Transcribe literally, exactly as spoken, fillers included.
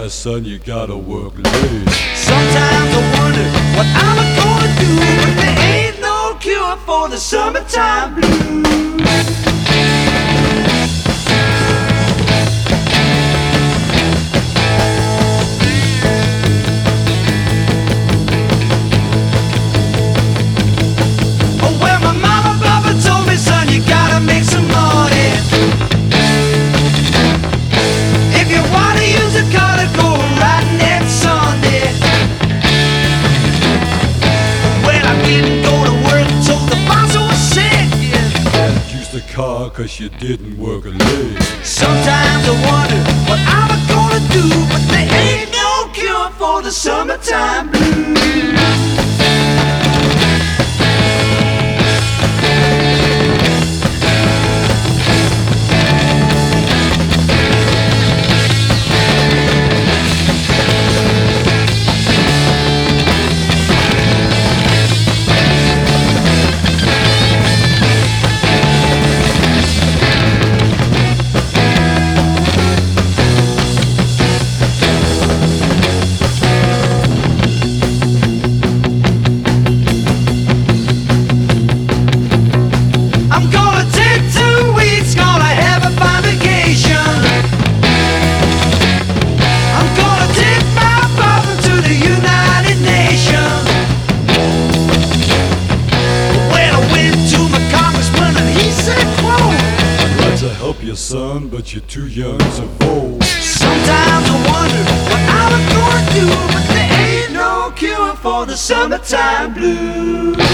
son, you gotta work late. Sometimes I wonder what I'm gonna do, but there ain't no cure for the summertime blues. Car, cause you didn't work a leg. Sometimes I wonder what I'm gonna do, but there ain't no cure for the summertime blues. Help your son, but you're too young to vote. Sometimes I wonder what I'm gonna do, but there ain't no cure for the summertime blues.